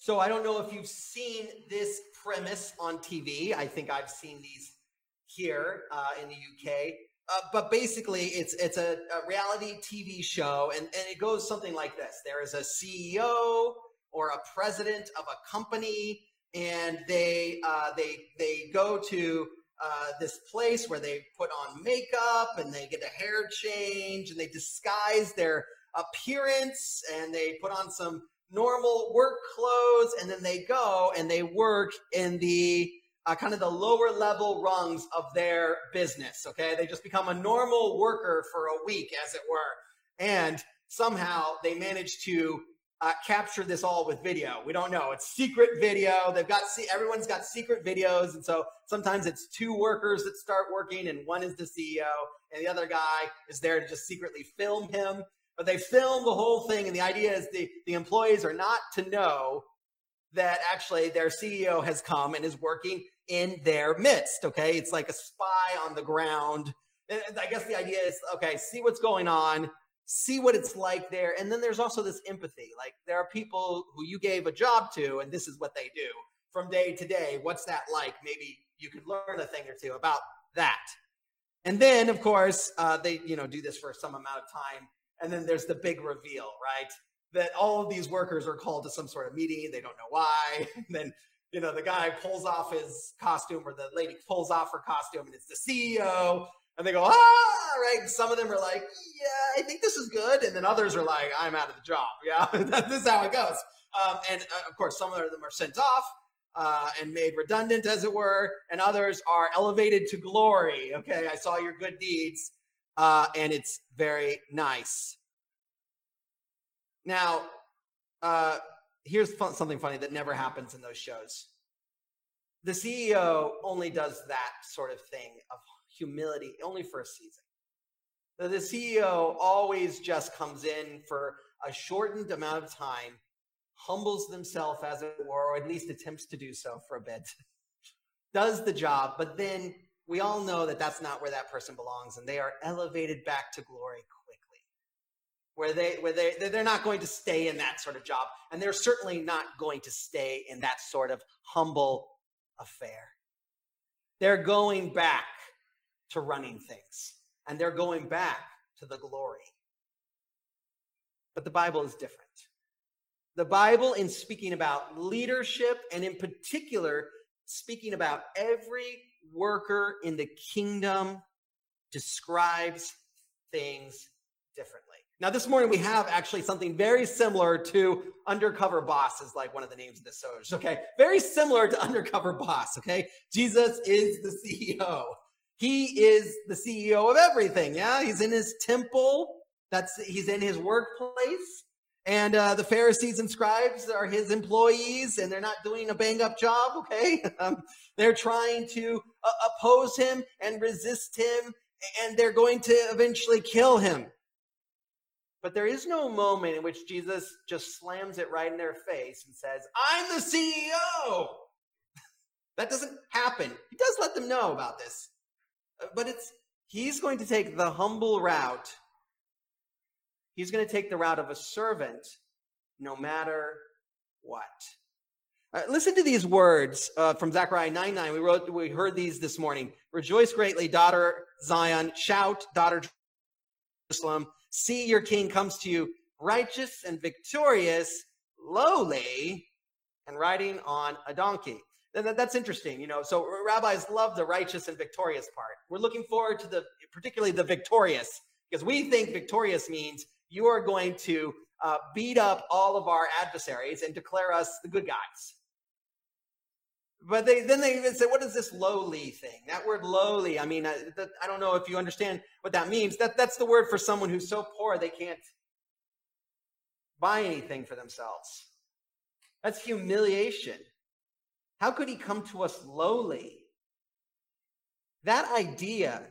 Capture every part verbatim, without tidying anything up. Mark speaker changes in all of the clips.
Speaker 1: So I don't know if you've seen this premise on T V. I think I've seen these here uh, in the U K. Uh, but basically, it's it's a, a reality T V show, and, and it goes something like this. There is a C E O or a president of a company, and they uh, they they go to uh, this place where they put on makeup, and they get a hair change, and they disguise their appearance, and they put on some normal work clothes, and then they go and they work in the uh, kind of the lower level rungs of their business. Okay, they just become a normal worker for a week, as it were, and somehow they manage to uh, capture this all with video. We don't know. It's secret video. They've got see everyone's got secret videos, and so sometimes it's two workers that start working, and one is the C E O, and the other guy is there to just secretly film him. But they film the whole thing, and the idea is the, the employees are not to know that actually their C E O has come and is working in their midst, okay? It's like a spy on the ground. And I guess the idea is, okay, see what's going on, see what it's like there, and then there's also this empathy. Like, there are people who you gave a job to, and this is what they do from day to day. What's that like? Maybe you could learn a thing or two about that. And then, of course, uh, they you know do this for some amount of time. And then there's the big reveal, right? That all of these workers are called to some sort of meeting. They don't know why. And then, you know, the guy pulls off his costume, or the lady pulls off her costume, and it's the C E O. And they go, ah, right? And some of them are like, yeah, I think this is good. And then others are like, I'm out of the job. Yeah, this is how it goes. Um, and uh, of course, some of them are sent off uh, and made redundant, as it were. And others are elevated to glory. Okay, I saw your good deeds. Uh, and it's very nice. Now, uh, here's fun, something funny that never happens in those shows. The C E O only does that sort of thing of humility only for a season. So the C E O always just comes in for a shortened amount of time, humbles himself, as it were, or at least attempts to do so for a bit, does the job, but then we all know that that's not where that person belongs, and they are elevated back to glory quickly, where they where they they're not going to stay in that sort of job, and they're certainly not going to stay in that sort of humble affair. They're going back to running things, and they're going back to the glory. But the Bible is different. The Bible, in speaking about leadership, and in particular speaking about every worker in the kingdom, describes things differently. Now, this morning we have actually something very similar to Undercover Boss, is like one of the names of the shows, okay? Very similar to Undercover Boss, okay? Jesus is the C E O. He is the C E O of everything, yeah? He's in his temple. That's he's in his workplace. And uh, the Pharisees and scribes are his employees, and they're not doing a bang-up job, okay? Um, they're trying to uh, oppose him and resist him, and they're going to eventually kill him. But there is no moment in which Jesus just slams it right in their face and says, I'm the C E O. That doesn't happen. He does let them know about this. But it's he's going to take the humble route. He's going to take the route of a servant no matter what. Uh, listen to these words uh, from Zechariah nine nine. We wrote, we heard these this morning. Rejoice greatly, daughter Zion. Shout, daughter Jerusalem. See, your king comes to you, righteous and victorious, lowly, and riding on a donkey. That, that's interesting, you know. So rabbis love the righteous and victorious part. We're looking forward to the, particularly the victorious, because we think victorious means you are going to uh, beat up all of our adversaries and declare us the good guys. But they, then they even say, what is this lowly thing? That word lowly, I mean, I, that, I don't know if you understand what that means. That, that's the word for someone who's so poor they can't buy anything for themselves. That's humiliation. How could he come to us lowly? That idea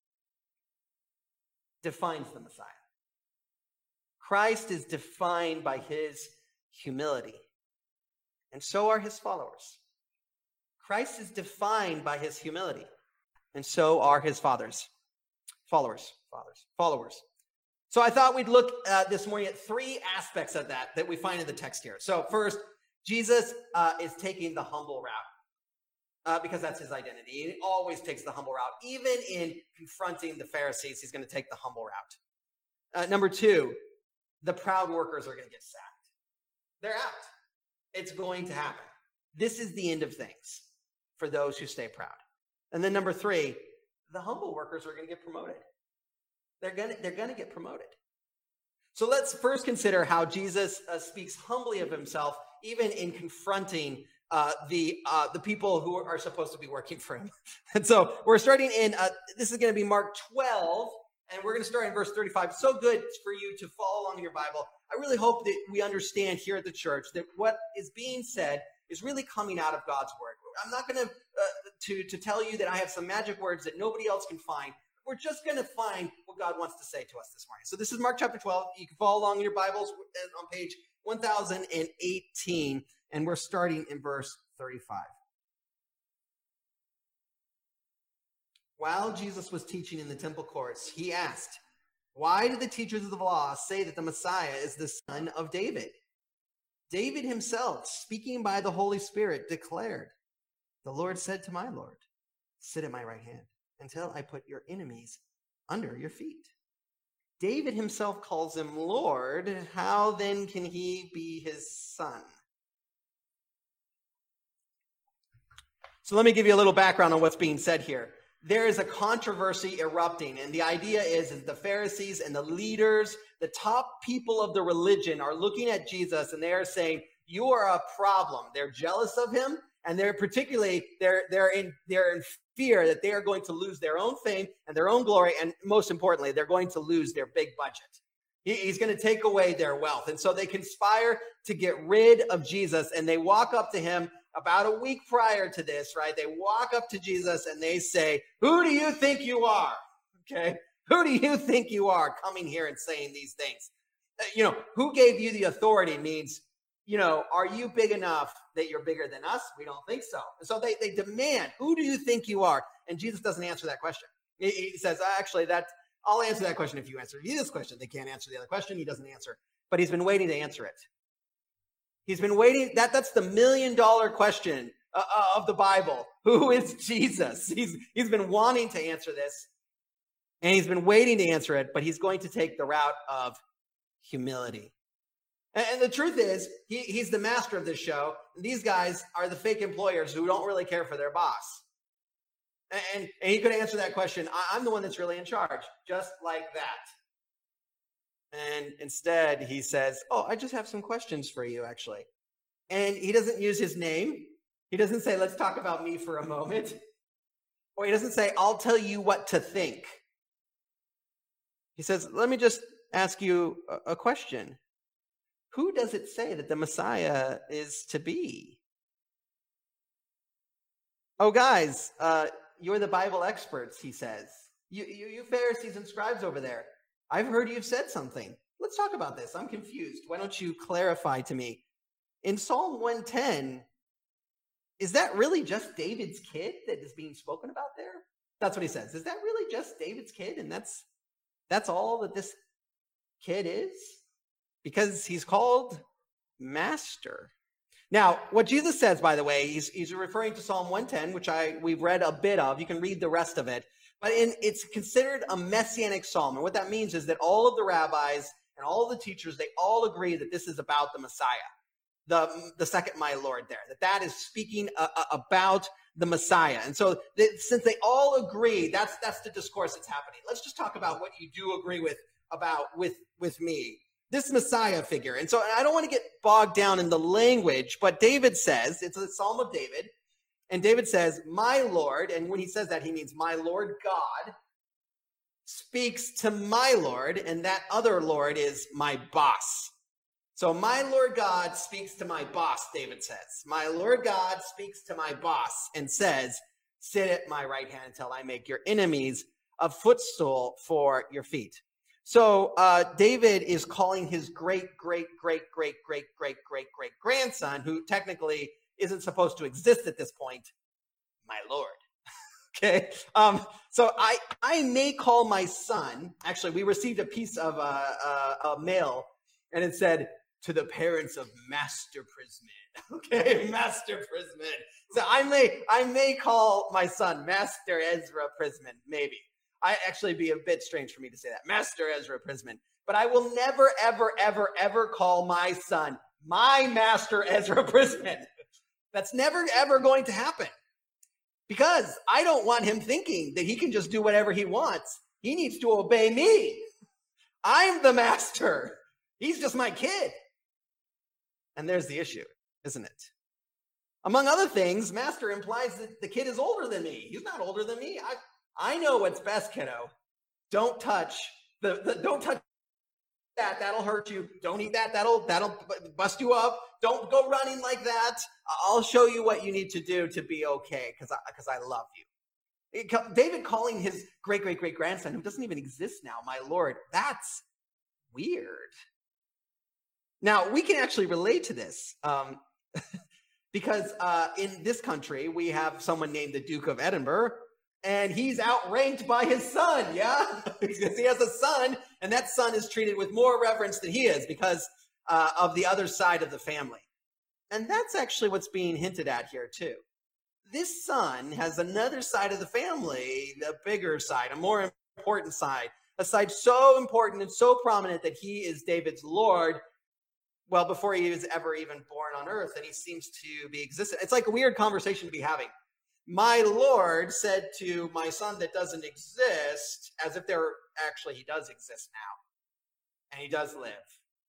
Speaker 1: defines the Messiah. Christ is defined by his humility, and so are his followers. Christ is defined by his humility, and so are his fathers, followers, fathers, followers. So I thought we'd look uh, this morning at three aspects of that that we find in the text here. So first, Jesus uh, is taking the humble route uh, because that's his identity. He always takes the humble route. Even in confronting the Pharisees, he's going to take the humble route. Uh, number two, the proud workers are going to get sacked. They're out. It's going to happen. This is the end of things for those who stay proud. And then number three, the humble workers are going to get promoted. They're going to, they're going to get promoted. So let's first consider how Jesus uh, speaks humbly of himself, even in confronting uh, the uh, the people who are supposed to be working for him. And so we're starting in, uh, this is going to be Mark twelve, and we're going to start in verse thirty-five. So good for you to follow along in your Bible. I really hope that we understand here at the church that what is being said is really coming out of God's word. I'm not going to, uh, to to tell you that I have some magic words that nobody else can find. We're just going to find what God wants to say to us this morning. So this is Mark chapter twelve. You can follow along in your Bibles on page one thousand eighteen, and we're starting in verse thirty-five. While Jesus was teaching in the temple courts, he asked, "Why do the teachers of the law say that the Messiah is the son of David? David himself, speaking by the Holy Spirit, declared, 'The Lord said to my Lord, sit at my right hand until I put your enemies under your feet.' David himself calls him Lord. How then can he be his son?" So let me give you a little background on what's being said here. There is a controversy erupting, and the idea is, is the Pharisees and the leaders, the top people of the religion, are looking at Jesus and they are saying, "You are a problem." They're jealous of him, and they're particularly they're they're in they're in fear that they are going to lose their own fame and their own glory, and most importantly, they're going to lose their big budget. He, he's going to take away their wealth, and so they conspire to get rid of Jesus, and they walk up to him. About a week prior to this, right? They walk up to Jesus and they say, "Who do you think you are?" Okay. "Who do you think you are coming here and saying these things? Uh, you know, who gave you the authority?" Means, you know, are you big enough that you're bigger than us? We don't think so. And so they, they demand, "Who do you think you are?" And Jesus doesn't answer that question. He, he says, actually, that I'll answer that question if you answer this question. They can't answer the other question. He doesn't answer, but he's been waiting to answer it. He's been waiting. That, that's the million dollar question uh, uh, of the Bible. Who is Jesus? He's, he's been wanting to answer this, and he's been waiting to answer it, but he's going to take the route of humility. And, and the truth is, he, he's the master of this show. And these guys are the fake employers who don't really care for their boss. And, and, and he could answer that question, I, I'm the one that's really in charge, just like that. And instead, he says, "Oh, I just have some questions for you, actually." And he doesn't use his name. He doesn't say, "Let's talk about me for a moment." Or he doesn't say, "I'll tell you what to think." He says, "Let me just ask you a question. Who does it say that the Messiah is to be?" "Oh, guys, uh, you're the Bible experts," he says. You, you, you Pharisees and scribes over there. I've heard you've said something. Let's talk about this. I'm confused. Why don't you clarify to me? In Psalm one ten, is that really just David's kid that is being spoken about there? That's what he says. Is that really just David's kid? And that's that's all that this kid is? Because he's called Master. Now, what Jesus says, by the way, he's, he's referring to Psalm one ten, which I we've read a bit of. You can read the rest of it. But in, it's considered a messianic psalm. And what that means is that all of the rabbis and all the teachers, they all agree that this is about the Messiah, the, the second my Lord there, that that is speaking uh, about the Messiah. And so they, since they all agree, that's, that's the discourse that's happening. Let's just talk about what you do agree with about with, with me, this Messiah figure. And so I don't want to get bogged down in the language, but David says, it's a Psalm of David. And David says, "My Lord," and when he says that, he means my Lord God speaks to my Lord, and that other Lord is my boss. So my Lord God speaks to my boss, David says. My Lord God speaks to my boss and says, "Sit at my right hand until I make your enemies a footstool for your feet." So uh, David is calling his great, great, great, great, great, great, great, great grandson, who technically isn't supposed to exist at this point, my Lord. Okay. Um, so I, I may call my son, actually, we received a piece of uh, uh, a mail, and it said, "To the parents of Master Prisman." Okay, Master Prisman. So I may I may call my son Master Ezra Prisman, maybe. I actually be a bit strange for me to say that, Master Ezra Prisman. But I will never, ever, ever, ever call my son my Master Ezra Prisman. That's never, ever going to happen. Because I don't want him thinking that he can just do whatever he wants. He needs to obey me. I'm the master. He's just my kid. And there's the issue, isn't it? Among other things, master implies that the kid is older than me. He's not older than me. I, I know what's best, kiddo. Don't touch the, the don't touch that. That'll hurt you. Don't eat that. That'll that'll bust you up. Don't go running like that. I'll show you what you need to do to be okay, because I, because I love you. It, David calling his great great great grandson, who doesn't even exist now, my Lord. That's weird. Now we can actually relate to this. Um, Because uh, in this country, we have someone named the Duke of Edinburgh, and he's outranked by his son, yeah? Because he has a son, and that son is treated with more reverence than he is because uh, of the other side of the family. And that's actually what's being hinted at here, too. This son has another side of the family, a bigger side, a more important side, a side so important and so prominent that he is David's Lord, well, before he was ever even born on earth, and he seems to be existent. It's like a weird conversation to be having. My Lord said to my son that doesn't exist, as if there actually he does exist now, and he does live,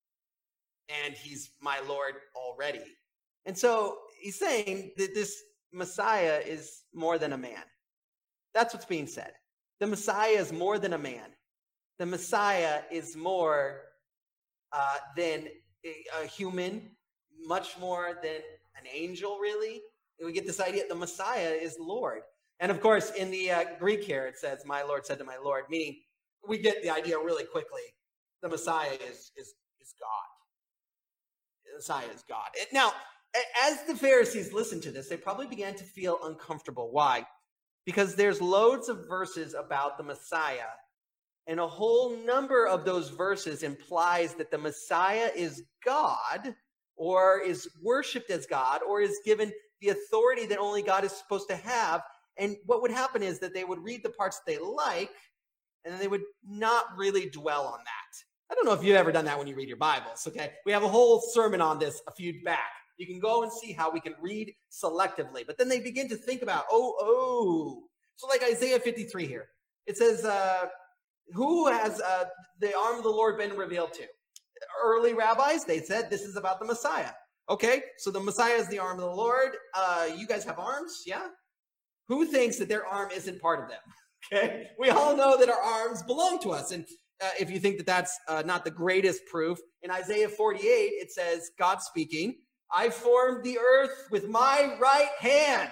Speaker 1: and he's my Lord already. And so he's saying that this Messiah is more than a man. That's what's being said. The Messiah is more than a man. The Messiah is more uh, than a human, much more than an angel, really. And we get this idea the Messiah is Lord. And of course, in the uh, Greek here, it says, my Lord said to my Lord, meaning we get the idea really quickly. The Messiah is, is, is God. The Messiah is God. And now, as the Pharisees listened to this, they probably began to feel uncomfortable. Why? Because there's loads of verses about the Messiah, and a whole number of those verses implies that the Messiah is God, or is worshipped as God, or is given the authority that only God is supposed to have. And what would happen is that they would read the parts they like, and then they would not really dwell on that. I don't know if you've ever done that when you read your Bibles, okay? We have a whole sermon on this a few back. You can go and see how we can read selectively. But then they begin to think about, oh, oh. So like Isaiah fifty-three here. It says, uh, who has uh, the arm of the Lord been revealed to? Early rabbis, they said this is about the Messiah. Okay, so the Messiah is the arm of the Lord. Uh, you guys have arms, yeah? Who thinks that their arm isn't part of them? Okay, we all know that our arms belong to us. And uh, if you think that that's uh, not the greatest proof, in Isaiah forty-eight, it says, God speaking, I formed the earth with my right hand.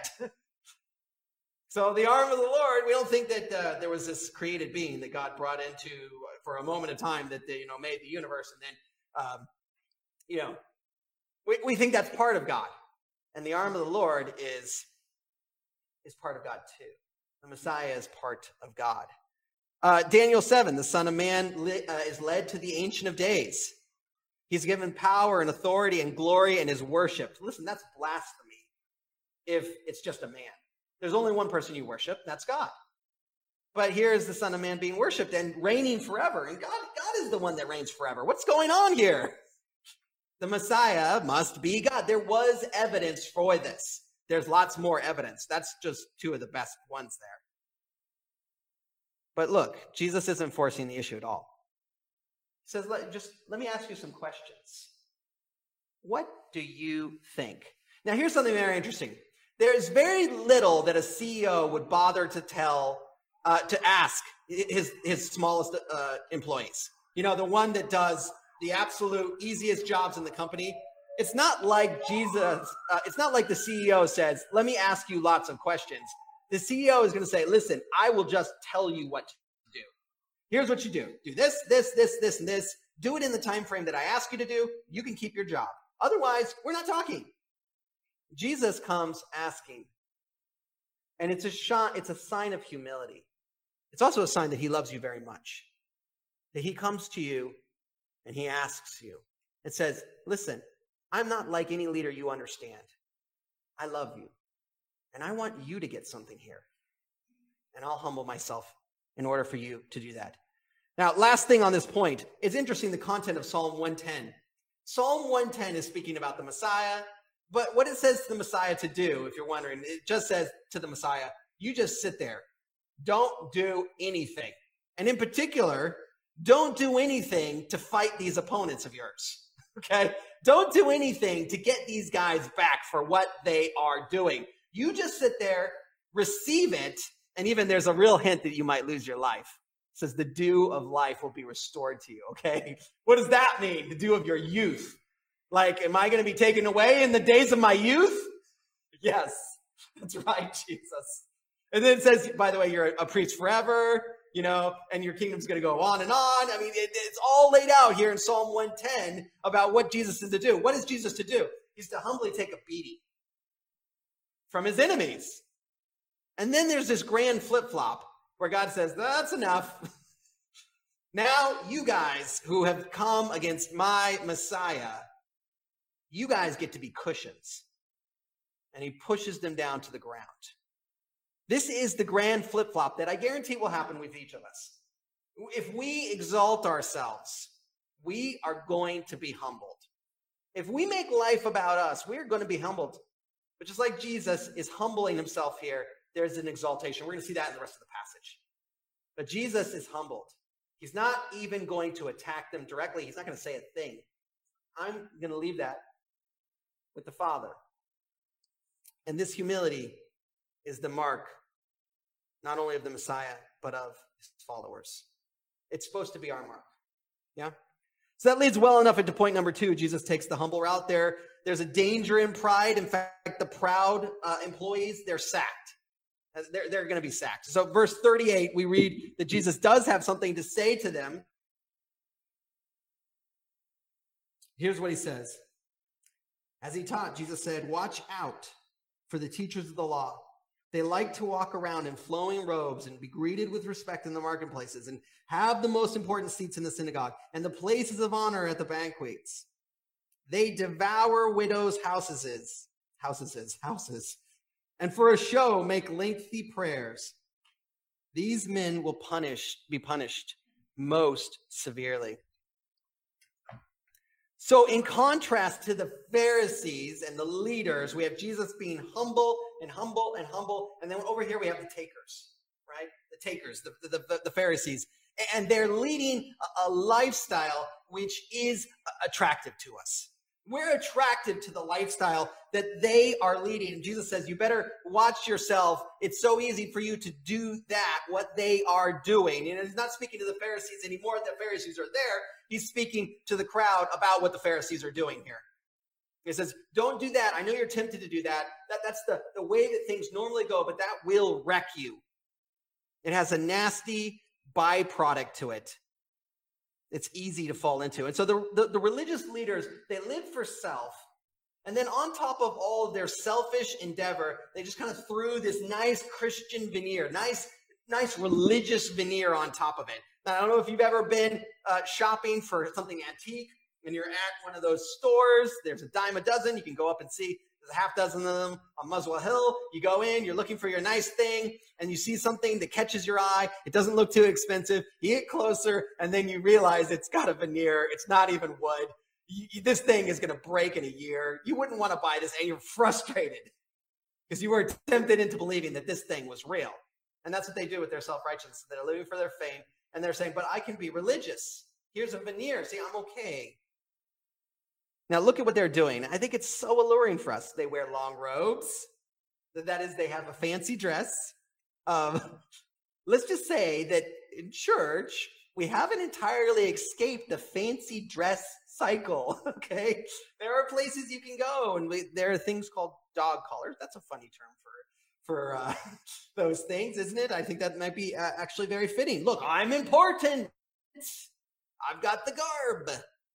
Speaker 1: So the arm of the Lord, we don't think that uh, there was this created being that God brought into uh, for a moment of time that, they, you know, made the universe. And then, um, you know, we, we think that's part of God. And the arm of the Lord is, is part of God too. The Messiah is part of God. Uh, Daniel seven, the Son of Man li- uh, is led to the Ancient of Days. He's given power and authority and glory and is worshipped. Listen, that's blasphemy if it's just a man. There's only one person you worship, that's God. But here is the Son of Man being worshipped and reigning forever. And God, God is the one that reigns forever. What's going on here? The Messiah must be God. There was evidence for this. There's lots more evidence. That's just two of the best ones there. But look, Jesus isn't forcing the issue at all. He says, let, just let me ask you some questions. What do you think? Now, here's something very interesting. There's very little that a C E O would bother to tell, uh, to ask his, his smallest uh, employees. You know, the one that does the absolute easiest jobs in the company. It's not like Jesus, uh, it's not like the C E O says, let me ask you lots of questions. The C E O is going to say, listen, I will just tell you what to do. Here's what you do. Do this, this, this, this, and this. Do it in the time frame that I ask you to do. You can keep your job. Otherwise, we're not talking. Jesus comes asking. And it's a shot, it's a sign of humility. It's also a sign that he loves you very much. That he comes to you and he asks you. It says, listen, I'm not like any leader you understand. I love you. And I want you to get something here. And I'll humble myself in order for you to do that. Now, last thing on this point, it's interesting the content of Psalm one ten. Psalm one ten is speaking about the Messiah, but what it says to the Messiah to do, if you're wondering, it just says to the Messiah, you just sit there. Don't do anything. And in particular, don't do anything to fight these opponents of yours, okay? Don't do anything to get these guys back for what they are doing. You just sit there, receive it, and even there's a real hint that you might lose your life. It says the dew of life will be restored to you, okay? What does that mean, the dew of your youth? Like, am I going to be taken away in the days of my youth? Yes, that's right, Jesus. And then it says, by the way, you're a priest forever, you know, and your kingdom's going to go on and on. I mean, it, it's all laid out here in Psalm one ten about what Jesus is to do. What is Jesus to do? He's to humbly take a beating from his enemies. And then there's this grand flip-flop where God says, that's enough. Now you guys who have come against my Messiah, you guys get to be cushions. And he pushes them down to the ground. This is the grand flip-flop that I guarantee will happen with each of us. If we exalt ourselves, we are going to be humbled. If we make life about us, we're going to be humbled. But just like Jesus is humbling himself here, there's an exaltation. We're going to see that in the rest of the passage. But Jesus is humbled. He's not even going to attack them directly. He's not going to say a thing. I'm going to leave that with the Father. And this humility is the mark not only of the Messiah, but of his followers. It's supposed to be our mark. Yeah? So that leads well enough into point number two. Jesus takes the humble route there. There's a danger in pride. In fact, the proud uh, employees, they're sacked. They're, they're going to be sacked. So verse thirty-eight, we read that Jesus does have something to say to them. Here's what he says. As he taught, Jesus said, watch out for the teachers of the law. They like to walk around in flowing robes and be greeted with respect in the marketplaces and have the most important seats in the synagogue and the places of honor at the banquets. They devour widows' houses, houses, houses, and for a show make lengthy prayers. These men will punish, be punished most severely. So in contrast to the Pharisees and the leaders, we have Jesus being humble and humble and humble. And then over here we have the takers, right? The takers, the, the, the, the Pharisees. And they're leading a, a lifestyle which is attractive to us. We're attracted to the lifestyle that they are leading. And Jesus says, you better watch yourself. It's so easy for you to do that, what they are doing. And he's not speaking to the Pharisees anymore. The Pharisees are there. He's speaking to the crowd about what the Pharisees are doing here. He says, don't do that. I know you're tempted to do that. that that's the, the way that things normally go, but that will wreck you. It has a nasty byproduct to it. It's easy to fall into. And so the, the, the religious leaders, they live for self. And then on top of all of their selfish endeavor, they just kind of threw this nice Christian veneer, nice, nice religious veneer on top of it. Now, I don't know if you've ever been uh, shopping for something antique and you're at one of those stores. There's a dime a dozen. You can go up and see. There's a half dozen of them on Muswell Hill. You go in, you're looking for your nice thing, and you see something that catches your eye. It doesn't look too expensive. You get closer, and then you realize it's got a veneer. It's not even wood. You, you, this thing is going to break in a year. You wouldn't want to buy this, and you're frustrated because you were tempted into believing that this thing was real. And that's what they do with their self-righteousness. They're living for their fame, and they're saying, but I can be religious. Here's a veneer. See, I'm okay. Now, look at what they're doing. I think it's so alluring for us. They wear long robes. That is, they have a fancy dress. Um, let's just say that in church, we haven't entirely escaped the fancy dress cycle, okay? There are places you can go, and we, there are things called dog collars. That's a funny term for, for uh, those things, isn't it? I think that might be uh, actually very fitting. Look, I'm important. I've got the garb.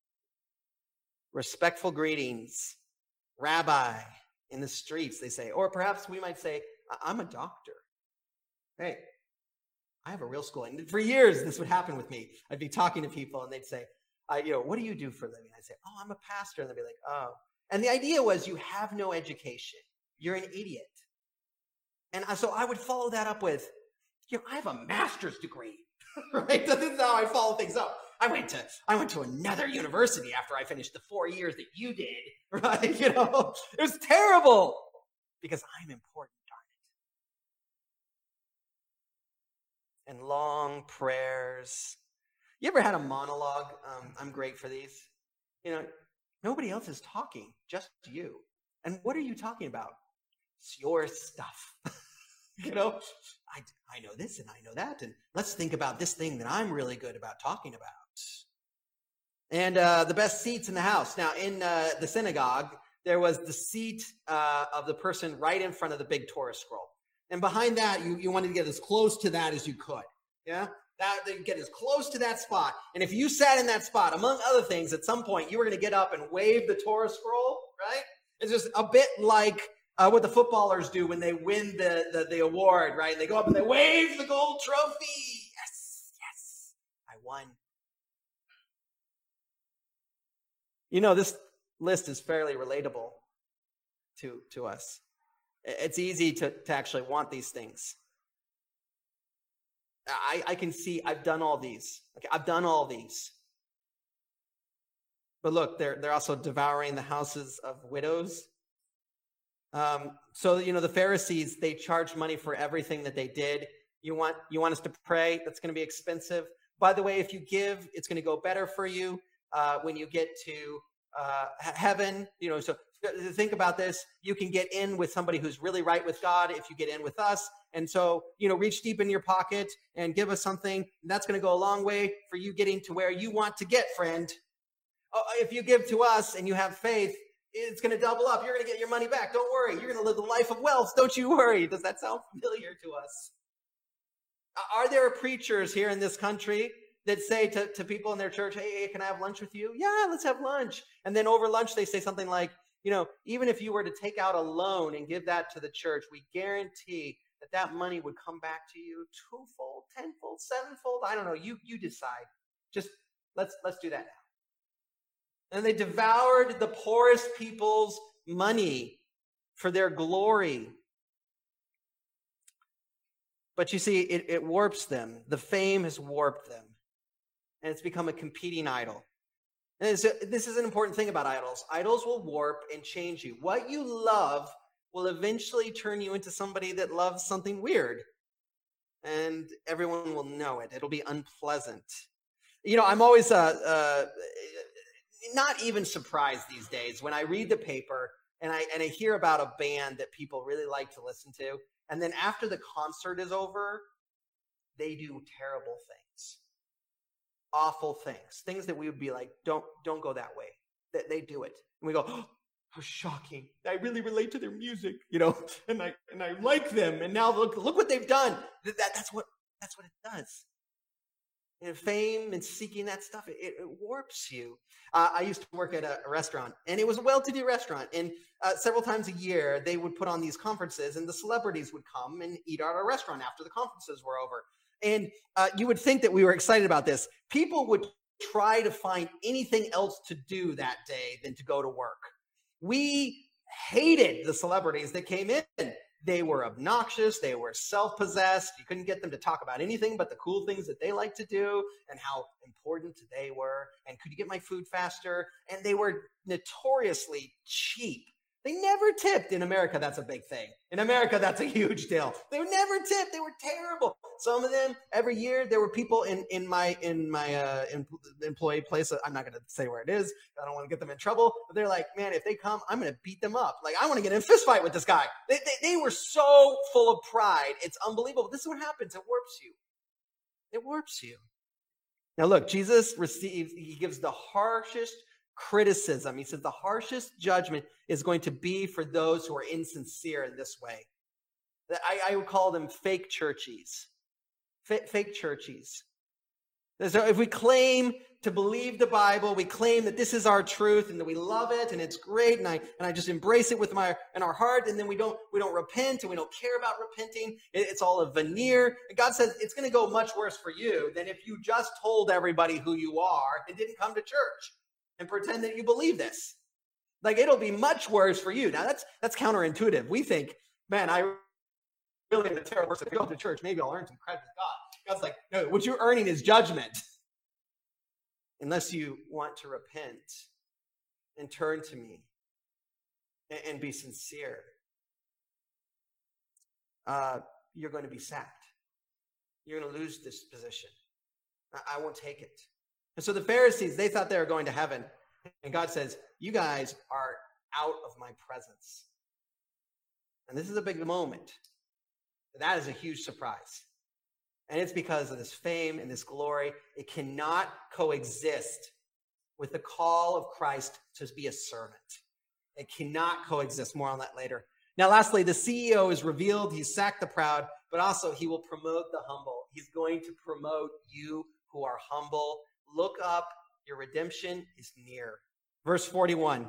Speaker 1: Respectful greetings, rabbi in the streets, they say. Or perhaps we might say, I'm a doctor. Hey, I have a real school. And for years, this would happen with me. I'd be talking to people and they'd say, uh, you know, what do you do for a living? I'd say, oh, I'm a pastor. And they'd be like, oh. And the idea was you have no education. You're an idiot. And so I would follow that up with, you know, I have a master's degree, right? So this is how I follow things up. I went to I went to another university after I finished the four years that you did, right? You know, it was terrible because I'm important, darn it. And long prayers. You ever had a monologue? Um, I'm great for these. You know, nobody else is talking, just you. And what are you talking about? It's your stuff. You know, I, I know this and I know that. And let's think about this thing that I'm really good about talking about. And uh, the best seats in the house. Now, in uh, the synagogue, there was the seat uh, of the person right in front of the big Torah scroll. And behind that, you, you wanted to get as close to that as you could. Yeah? That, get as close to that spot. And if you sat in that spot, among other things, at some point, you were going to get up and wave the Torah scroll, right? It's just a bit like uh, what the footballers do when they win the, the, the award, right? They go up and they wave the gold trophy. Yes, yes, I won. You know, this list is fairly relatable to, to us. It's easy to, to actually want these things. I, I can see I've done all these. Okay, I've done all these. But look, they're, they're also devouring the houses of widows. Um, so, you know, the Pharisees, they charged money for everything that they did. You want, you want us to pray? That's going to be expensive. By the way, if you give, it's going to go better for you. Uh, when you get to uh, heaven, you know, so think about this. You can get in with somebody who's really right with God if you get in with us. And so, you know, reach deep in your pocket and give us something. That's going to go a long way for you getting to where you want to get, friend. Oh, if you give to us and you have faith, it's going to double up. You're going to get your money back. Don't worry. You're going to live the life of wealth. Don't you worry. Does that sound familiar to us? Are there preachers here in this country that say to, to people in their church, hey, hey, can I have lunch with you? Yeah, let's have lunch. And then over lunch, they say something like, you know, even if you were to take out a loan and give that to the church, we guarantee that that money would come back to you twofold, tenfold, sevenfold. I don't know. You, you decide. Just let's, let's do that now. And they devoured the poorest people's money for their glory. But you see, it, it warps them. The fame has warped them. And it's become a competing idol. And so this is an important thing about idols. Idols will warp and change you. What you love will eventually turn you into somebody that loves something weird. And everyone will know it. It'll be unpleasant. You know, I'm always uh, uh, not even surprised these days when I read the paper and I, and I hear about a band that people really like to listen to. And then after the concert is over, they do terrible things. Awful things, things that we would be like, don't, don't go that way. They, they do it. And we go, oh, how shocking. I really relate to their music, you know, and I, and I like them. And now look, look what they've done. That, that's what, that's what it does. And fame and seeking that stuff, it, it warps you. Uh, I used to work at a, a restaurant, and it was a well-to-do restaurant. And uh, several times a year, they would put on these conferences, and the celebrities would come and eat at our restaurant after the conferences were over. And uh, you would think that we were excited about this. People would try to find anything else to do that day than to go to work. We hated the celebrities that came in. They were obnoxious. They were self-possessed. You couldn't get them to talk about anything but the cool things that they like to do and how important they were. And could you get my food faster? And they were notoriously cheap. They never tipped. In America, that's a big thing. In America, that's a huge deal. They were never tipped. They were terrible. Some of them, every year, there were people in, in my in my uh, in, employee place. I'm not going to say where it is. I don't want to get them in trouble. But they're like, man, if they come, I'm going to beat them up. Like, I want to get in a fist fight with this guy. They, they, they were so full of pride. It's unbelievable. This is what happens. It warps you. It warps you. Now, look, Jesus receives, he gives the harshest criticism. He says the harshest judgment is going to be for those who are insincere in this way. I, I would call them fake churchies. F- fake churchies. So if we claim to believe the Bible, we claim that this is our truth and that we love it and it's great and I and I just embrace it with my in our heart, and then we don't we don't repent and we don't care about repenting. It, it's all a veneer. And God says it's going to go much worse for you than if you just told everybody who you are and didn't come to church and pretend that you believe this. Like, it'll be much worse for you. Now, that's that's counterintuitive. We think, man, I really am a terrible person. If I go to church, maybe I'll earn some credit with God. God's like, no, what you're earning is judgment. Unless you want to repent and turn to me and, and be sincere, uh, you're going to be sacked. You're going to lose this position. I, I won't take it. And so the Pharisees, they thought they were going to heaven. And God says, you guys are out of my presence. And this is a big moment. That is a huge surprise. And it's because of this fame and this glory. It cannot coexist with the call of Christ to be a servant. It cannot coexist. More on that later. Now, lastly, the C E O is revealed. He's sacked the proud, but also he will promote the humble. He's going to promote you who are humble. Look up. Your redemption is near. Verse forty-one.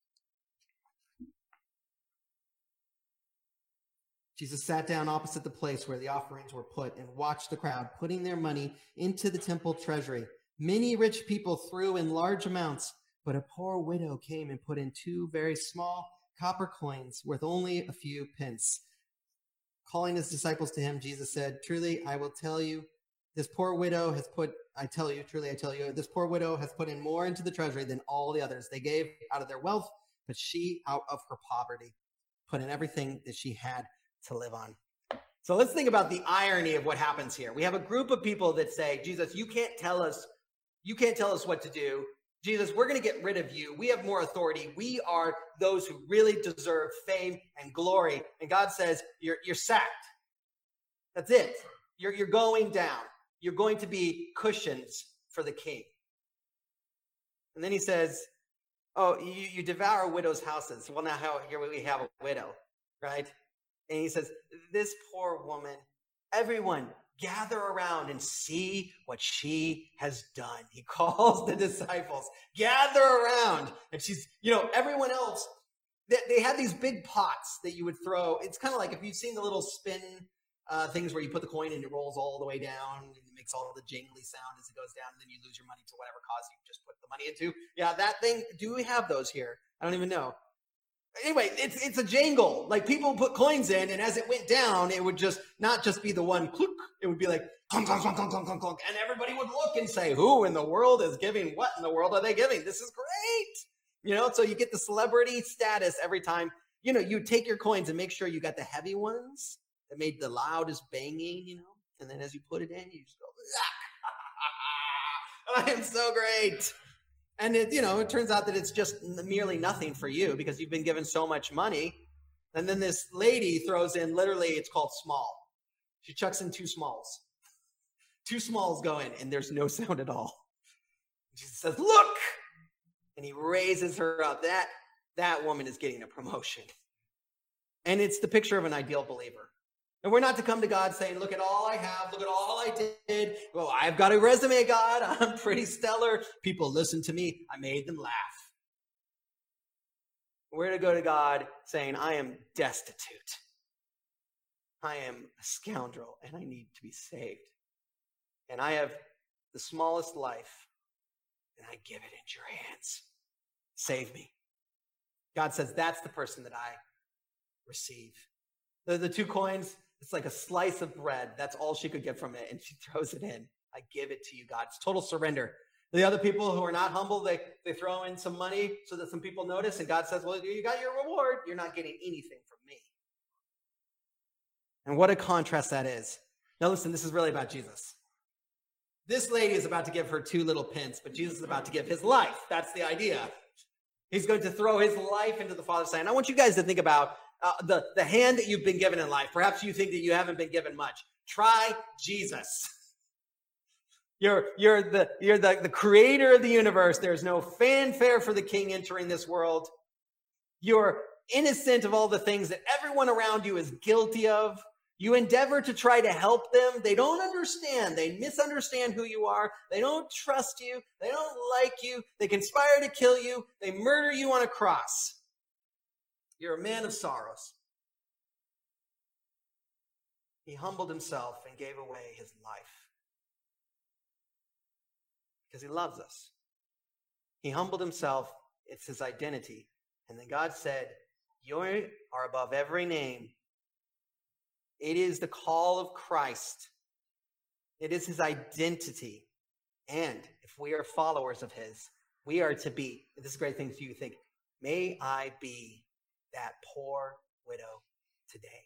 Speaker 1: Jesus sat down opposite the place where the offerings were put and watched the crowd putting their money into the temple treasury. Many rich people threw in large amounts, but a poor widow came and put in two very small copper coins worth only a few pence. Calling his disciples to him, Jesus said, truly, I will tell you, this poor widow has put, I tell you, truly, I tell you, this poor widow has put in more into the treasury than all the others. They gave out of their wealth, but she, out of her poverty, put in everything that she had to live on. So let's think about the irony of what happens here. We have a group of people that say, Jesus, you can't tell us, you can't tell us what to do. Jesus, we're going to get rid of you. We have more authority. We are those who really deserve fame and glory. And God says, you're, you're sacked. That's it. You're, you're going down. You're going to be cushions for the king. And then he says, oh, you, you devour widows' houses. Well, now how, here we have a widow, right? And he says, this poor woman, everyone gather around and see what she has done. He calls the disciples, gather around. And she's, you know, everyone else, they, they had these big pots that you would throw. It's kind of like if you've seen the little spin uh, things where you put the coin and it rolls all the way down and it makes all the jingly sound as it goes down, and then you lose your money to whatever cause you just put the money into. Yeah, that thing, do we have those here? I don't even know. Anyway, it's it's a jangle. Like, people put coins in, and as it went down, it would just not just be the one clunk. It would be like clunk, clunk, clunk, clunk, clunk, clunk, clunk. And everybody would look and say, who in the world is giving? What in the world are they giving? This is great. You know, so you get the celebrity status every time. You know, you take your coins and make sure you got the heavy ones that made the loudest banging, you know. And then as you put it in, you just go, I am so great. And, it, you know, it turns out that it's just merely nothing for you because you've been given so much money. And then this lady throws in, literally, it's called small. She chucks in two smalls. Two smalls go in, and there's no sound at all. Jesus says, look! And he raises her up. That, that woman is getting a promotion. And it's the picture of an ideal believer. And we're not to come to God saying, look at all I have, look at all I did. Well, I've got a resume, God. I'm pretty stellar. People listen to me. I made them laugh. We're to go to God saying, I am destitute. I am a scoundrel, and I need to be saved. And I have the smallest life, and I give it into your hands. Save me. God says, that's the person that I receive. The, the two coins, it's like a slice of bread. That's all she could get from it. And she throws it in. I give it to you, God. It's total surrender. The other people who are not humble, they, they throw in some money so that some people notice. And God says, well, you got your reward. You're not getting anything from me. And what a contrast that is. Now listen, this is really about Jesus. This lady is about to give her two little pence, but Jesus is about to give his life. That's the idea. He's going to throw his life into the Father's hand. I want you guys to think about Uh, the, the hand that you've been given in life. Perhaps you think that you haven't been given much. Try Jesus. You're, you're, the, you're the, the creator of the universe. There's no fanfare for the king entering this world. You're innocent of all the things that everyone around you is guilty of. You endeavor to try to help them. They don't understand. They misunderstand who you are. They don't trust you. They don't like you. They conspire to kill you. They murder you on a cross. You're a man of sorrows. He humbled himself and gave away his life because he loves us. He humbled himself. It's his identity. And then God said, you are above every name. It is the call of Christ. It is his identity. And if we are followers of his, we are to be, this is a great thing for you to think, may I be that poor widow today.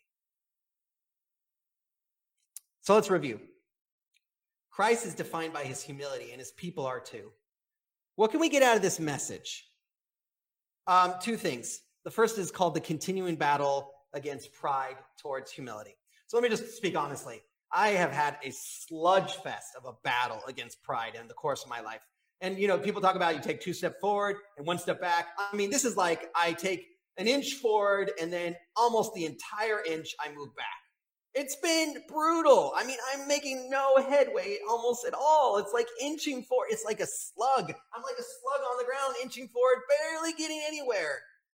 Speaker 1: So let's review. Christ is defined by his humility, and his people are too. What can we get out of this message? Um, two things. The first is called the continuing battle against pride towards humility. So let me just speak honestly. I have had a sludge fest of a battle against pride in the course of my life. And, you know, people talk about you take two steps forward and one step back. I mean, this is like I take an inch forward and then almost the entire inch I move back. It's been brutal. I mean, I'm making no headway almost at all. It's like inching forward. It's like a slug. I'm like a slug on the ground, inching forward, barely getting anywhere.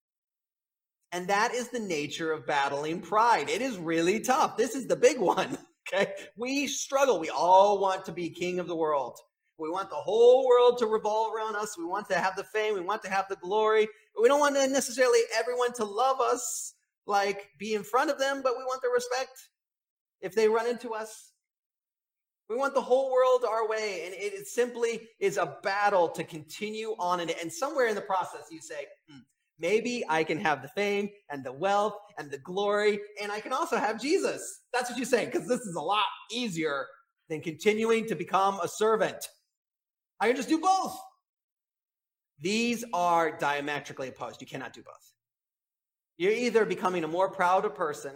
Speaker 1: And that is the nature of battling pride. It is really tough. This is the big one, okay? We struggle. We all want to be king of the world. We want the whole world to revolve around us. We want to have the fame. We want to have the glory. We don't want to necessarily everyone to love us, like be in front of them, but we want their respect if they run into us. We want the whole world our way. And it, it simply is a battle to continue on. And, and somewhere in the process, you say, hmm, maybe I can have the fame and the wealth and the glory, and I can also have Jesus. That's what you say, because this is a lot easier than continuing to become a servant. I can just do both. These are diametrically opposed. You cannot do both. You're either becoming a more proud person,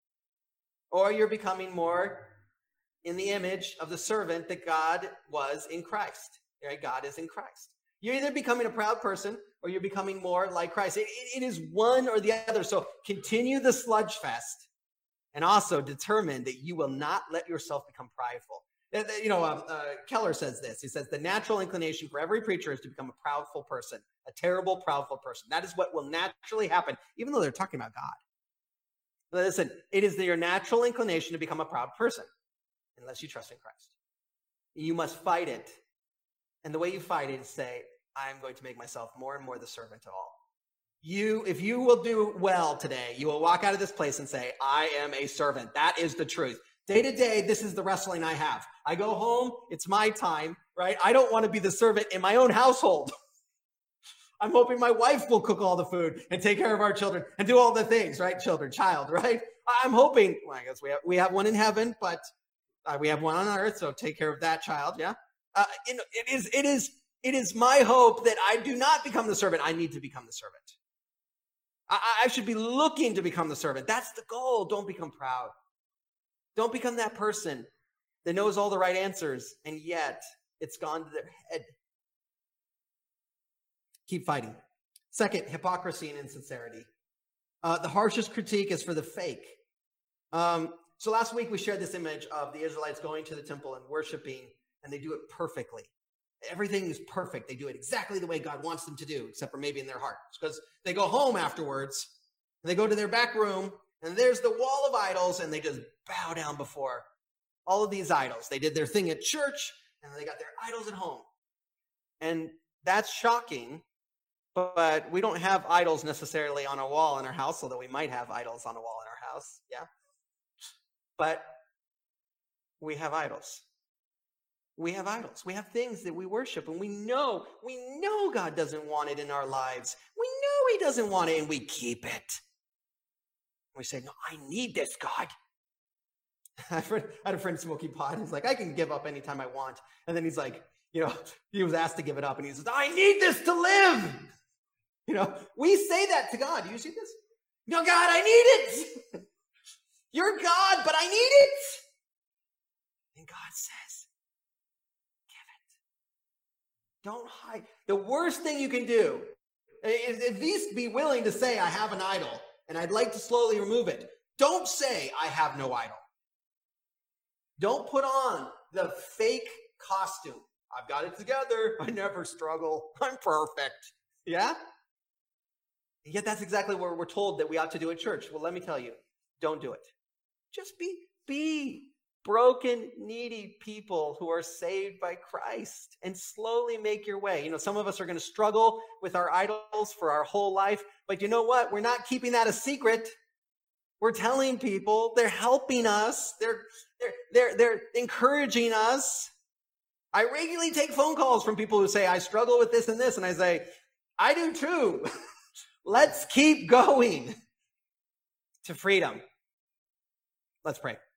Speaker 1: or you're becoming more in the image of the servant that God was in Christ. Right? God is in Christ. You're either becoming a proud person or you're becoming more like Christ. It, it, it is one or the other. So continue the sludge fest and also determine that you will not let yourself become prideful. You know, uh, uh, Keller says this. He says, the natural inclination for every preacher is to become a proudful person, a terrible, proudful person. That is what will naturally happen, even though they're talking about God. Listen, it is your natural inclination to become a proud person unless you trust in Christ. You must fight it. And the way you fight it is say, I'm going to make myself more and more the servant of all. You, if you will do well today, you will walk out of this place and say, I am a servant. That is the truth. Day to day, this is the wrestling I have. I go home, it's my time, right? I don't want to be the servant in my own household. I'm hoping my wife will cook all the food and take care of our children and do all the things, right? Children, child, right? I'm hoping, well, I guess we have, we have one in heaven, but uh, we have one on earth, so take care of that child, yeah? Uh, it, it is, it is, it is my hope that I do not become the servant. I need to become the servant. I, I should be looking to become the servant. That's the goal. Don't become proud. Don't become that person that knows all the right answers, and yet it's gone to their head. Keep fighting. Second, hypocrisy and insincerity. Uh, the harshest critique is for the fake. Um, so last week we shared this image of the Israelites going to the temple and worshiping, and they do it perfectly. Everything is perfect. They do it exactly the way God wants them to do, except for maybe in their heart. Because they go home afterwards, and they go to their back room, and there's the wall of idols, and they just bow down before all of these idols. They did their thing at church, and they got their idols at home. And that's shocking, but we don't have idols necessarily on a wall in our house, although we might have idols on a wall in our house, yeah? But we have idols. We have idols. We have things that we worship, and we know, we know God doesn't want it in our lives. We know he doesn't want it, and we keep it. We say, no, I need this, God. I had a friend smoking pot. He's like, I can give up anytime I want. And then he's like, you know, he was asked to give it up, and he says, I need this to live. You know, we say that to God. Do you see this? No, God, I need it. You're God, but I need it. And God says, give it. Don't hide. The worst thing you can do is at least be willing to say, I have an idol, and I'd like to slowly remove it. Don't say, I have no idol. Don't put on the fake costume. I've got it together. I never struggle. I'm perfect. Yeah? And yet that's exactly what we're told that we ought to do at church. Well, let me tell you, don't do it. Just be, be broken, needy people who are saved by Christ, and slowly make your way. You know, some of us are going to struggle with our idols for our whole life, but you know what? We're not keeping that a secret. We're telling people, they're helping us. They're, they're, they're, they're encouraging us. I regularly take phone calls from people who say, I struggle with this and this. And I say, I do too. Let's keep going to freedom. Let's pray.